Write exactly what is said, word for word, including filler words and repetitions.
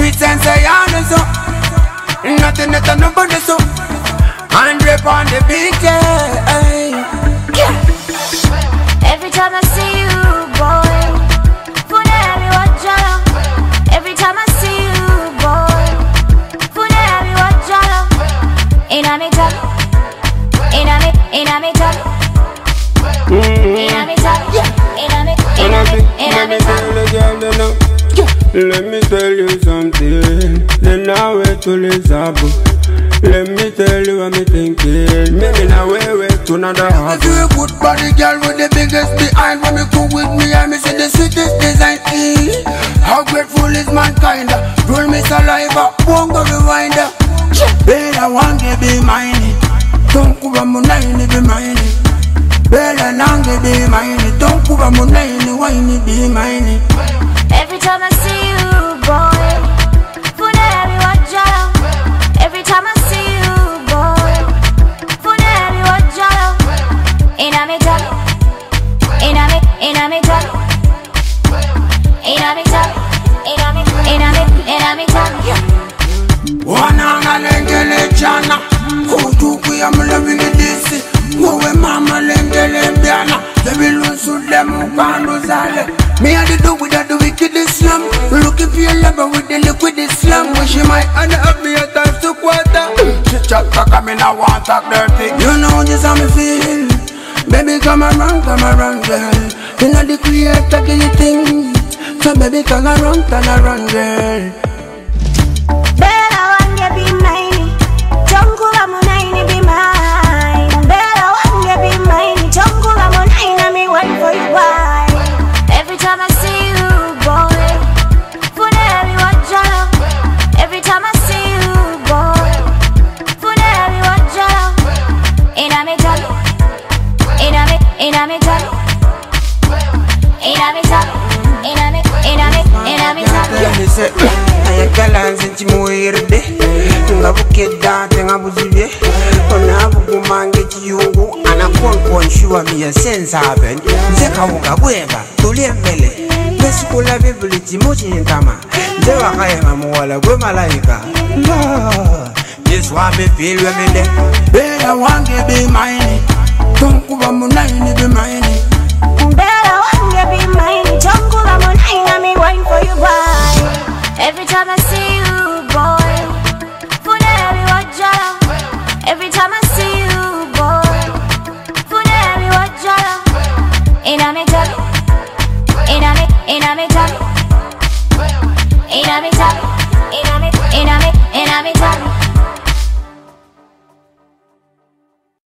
Sweet sense I so. Nothing that I know but the so. And rip on the beat, yeah. Every time I see you, boy, funari wajala. Every time I see you, boy, funari wajala. Inna me tap, inna me, inna me tap, inna me tap, inna me, inna me, inna me tap. Let me tell you something. Then now wait to listen. Let me tell you what me thinking. Maybe now we wait to another half. If you a good body girl with the biggest behind, when me come with me, I me see the sweetest design. E. How grateful is mankind? Roll me saliva, won't go rewind. Better one get be mine. Don't cover my nine be mine. Better nange be mine. Don't cover my nine wine be mine. Every time I see you, boy, funari wajala. Every time I see you, boy, funari wajala. Inna me tap, inna me, inna me tap, inna me tap, inna me, inna me, inna me tap. Wana ngalengele chana, kutu kuya mlevini disi. Mwe mama lengele mbiana, debi lunsu demu kando zale. Me and the dog with the wickedest slam. Looking for your lover with the liquidest slam. When she might end up me a time to quarter. She chat back at me now want talk dirty. You know just how me feel. Baby come around, come around girl. You know the creator give you things. So baby come around, turn around girl. Better one you be mine. Jungle I'm on be mine. Better one you be mine. Jungle I'm on me one for you why. Every time I see you, boy, funari wajala. Every time I see you, boy, funari wajala. Inna me tap, inna me, inna me tap, inna me tap, inna me, inna me, inna me tap. Me say, I can't sit you more here today. Nga buke dante nga buzibe. Ona buku mange chiyungu. Ana kon kon shuwa mi a sense happen. Zeka wuka bweba, tulie mbele. Besi kula bibuli timochi ntama. Zewa kaya mamuwala gwe malaika. This one me feel when me there. Better one get be mine. Don't kuba munaini be mine. Better one get be mine. Don't kuba munaini me wine for you why. Every time I see you, boy, funari wajala. Every time I see you, boy, funari wajala. Inna me tap, inna me, inna me tap, inna me tap, inna me, inna me, inna me tap.